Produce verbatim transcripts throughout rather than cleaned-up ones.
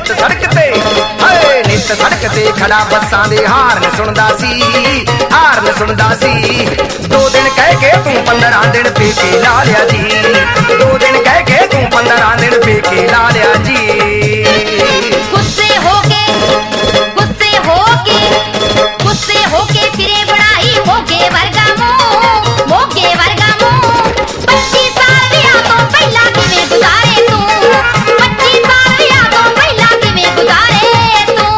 ਨਿੱਤ ਸੜਕ ਤੇ ਹਾਏ ਨਿੱਤ ਸੜਕ ਤੇ ਖੜਾ ਬੱਸਾਂ ਦੇ ਹਾਰਨ ਸੁਣਦਾ ਸੀ ਹਾਰਨ ਸੁਣਦਾ ਸੀ। ਦੋ ਦਿਨ ਕਹਿ ਕੇ ਤੂੰ ਪੰਦਰਾਂ ਦਿਨ ਪੇਕੇ ਲਾ ਲਿਆ ਜੀ ਦੋ ਦਿਨ ਕਹਿ ਕੇ ਤੂੰ ਪੰਦਰਾਂ ਦਿਨ ਪੇਕੇ ਲਾ ਲਿਆ ਜੀ। ਗੁੱਸੇ ਹੋ ਕੇ ਗੁੱਸੇ ਹੋ ਕੇ ਗੁੱਸੇ ਹੋ ਕੇ ਫਿਰੇ ਬਣਾਈ ਮੋਗੇ ਵਰਗਾ ਮੂੰਹ ਮੋਗੇ ਵਰਗਾ ਮੂੰਹ। ਪੱਚੀ ਸਾਲ ਵਿਆਹ ਤੋਂ ਪਹਿਲਾਂ ਕਿਵੇਂ ਗੁਜ਼ਾਰੇ ਤੂੰ ਪੱਚੀ ਸਾਲ ਵਿਆਹ ਤੋਂ ਪਹਿਲਾਂ ਕਿਵੇਂ ਗੁਜ਼ਾਰੇ ਤੂੰ।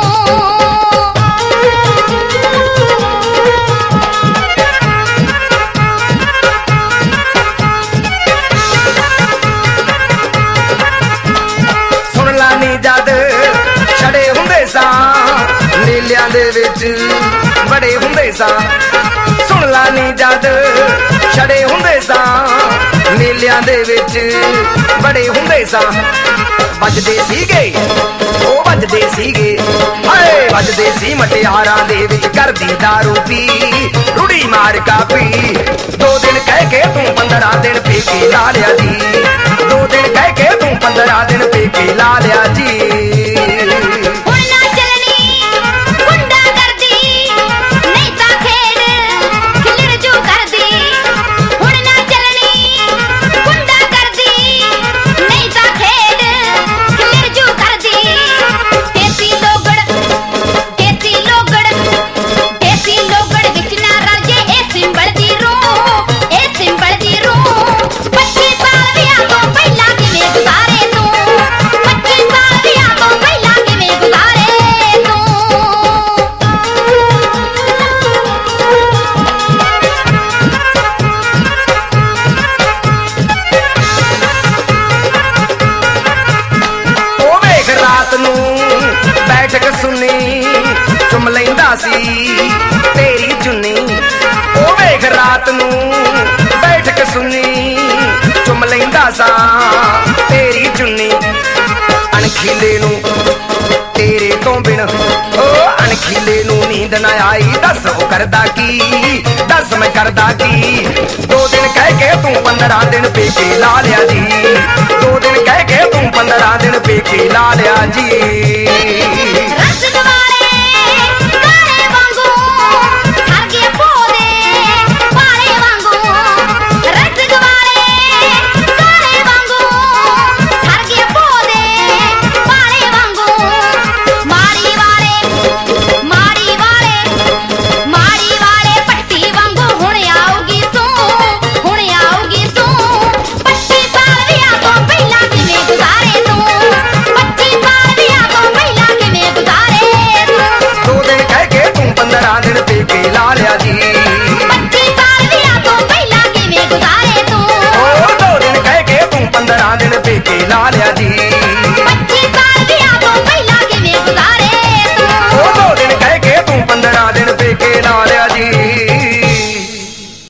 ਸੁਣ ਲਾ ਨੀ ਜਦ ਛੜੇ ਹੁੰਦੇ ਸਾਂ ਮੇਲਿਆਂ ਦੇ ਵਿੱਚ ਬੜੇ ਹੁੰਦੇ ਸਾਂ। ਸੁਣ ਲਾ ਨੀ ਜਦ ਛੜੇ ਹੁੰਦੇ ਸਾਂ ਮੇਲਿਆਂ ਦੇ ਵਿੱਚ ਬੜੇ ਹੁੰਦੇ ਸਾਂ। ਵੱਜਦੇ ਸੀਗੇ ਉਹ ਵੱਜਦੇ ਸੀਗੇ ਹਾਏ ਵੱਜਦੇ ਸੀ ਮਟਿਆਰਾਂ ਦੇ ਵਿੱਚ ਕਰਦੀ ਦਾਰੂ ਪੀ ਰੁੜੀ ਮਾਰ ਕਾਪੀ। ਦੋ ਦਿਨ ਕਹਿ ਕੇ ਤੂੰ ਪੰਦਰਾਂ ਦਿਨ ਪੇਕੇ ਲਾ ਲਿਆ ਜੀ ਦੋ ਦਿਨ ਕਹਿ ਕੇ ਤੂੰ ਪੰਦਰਾਂ ਦਿਨ ਪੇਕੇ ਲਾ ਲਿਆ ਜੀ। ਸੁਣੀ ਚੁੰਮ ਲੈਂਦਾ ਸੀ ਤੇਰੀ ਚੁੰਨੀ ਉਹ ਵੇਖ ਰਾਤ ਨੂੰ ਬੈਠਕ ਸੁਣੀ ਚੁੰਮ ਲੈਂਦਾ ਸਾਂ ਤੇਰੀ ਚੁੰਨੀ। ਅਣਖੀਲੇ ਨੂੰ ਤੇਰੇ ਤੋਂ ਬਿਨ ਉਹ ਅਣਖੀਲੇ ਨੂੰ ਨੀਂਦ ਨਾ ਆਈ ਦੱਸ ਉਹ ਕਰਦਾ ਕੀ ਦੱਸ ਮੈਂ ਕਰਦਾ ਕੀ। ਦੋ ਦਿਨ ਕਹਿ ਕੇ ਤੂੰ ਪੰਦਰਾਂ ਦਿਨ ਪੇਕੇ ਲਾ ਲਿਆ ਜੀ ਦੋ ਦਿਨ ਕਹਿ ਕੇ ਤੂੰ ਪੰਦਰਾਂ ਦਿਨ ਪੇਕੇ ਲਾ ਲਿਆ ਜੀ। ਲਾ ਲਿਆ ਜੀ।